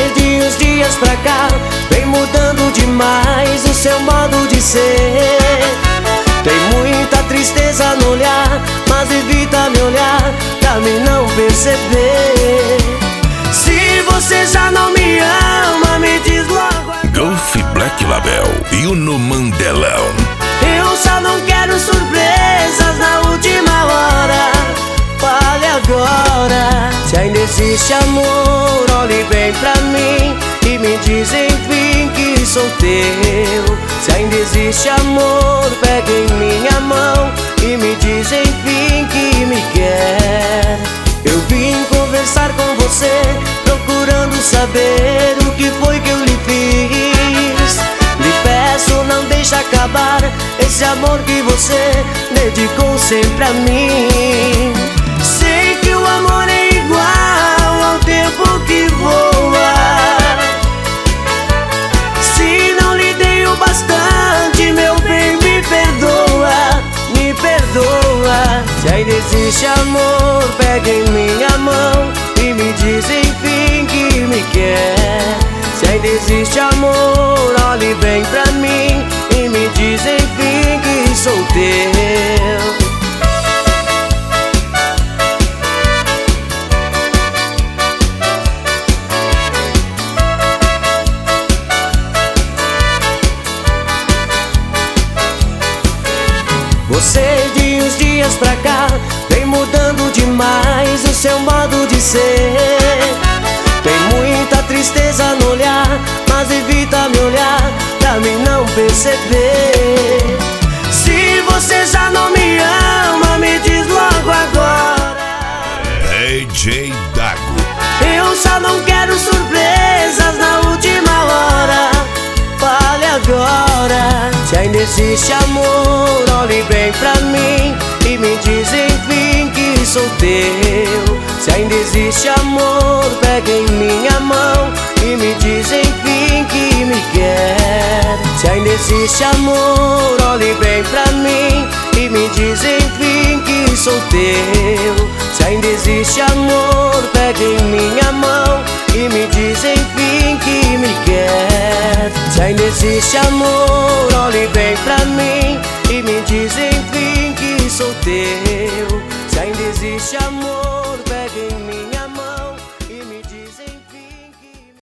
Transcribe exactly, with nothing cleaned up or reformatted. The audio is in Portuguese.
de uns dias pra cá vem mudando demais o seu modo de ser. Tem muita tristeza no olhar, mas evita me olhar pra me não perceber. Se você já não me ama, me diz logo agora. Golf Black Label e Uno Mandelão. Eu só não quero surpresas na última hora. Fale agora. Se ainda existe amor, olhe bem pra mim e me diz enfim que sou teu. Se ainda existe amor, pega em minha mão e me diz enfim que me quer. Eu vim conversar com você, procurando saber o que foi que eu lhe fiz. Lhe peço, não deixe acabar esse amor que você dedicou sempre a mim. Sei que o amor é igual ao tempo que voa. Se não lhe dei o bastante, meu bem, me perdoa, me perdoa. Se ainda existe amor, pega em minha mão e me diz enfim que me quer. Se ainda existe amor, olhe bem pra mim e me diz enfim que sou teu. Você de uns dias pra cá vem mudando demais o seu modo de ser. Tem muita tristeza no olhar, mas evita me olhar pra mim não perceber. Se você já não me ama, me diz logo agora. D J Dago. Eu só não quero surpresas na última hora. Fale agora. Se ainda existe amor, olhe bem pra mim e me diz enfim que sou teu. Se ainda existe amor, pega em minha mão e me diz enfim que me quer. Se ainda existe amor, olhe bem pra mim e me diz enfim que sou teu. Se ainda existe amor, pega em minha mão e me diz enfim que me quer. Se ainda existe amor,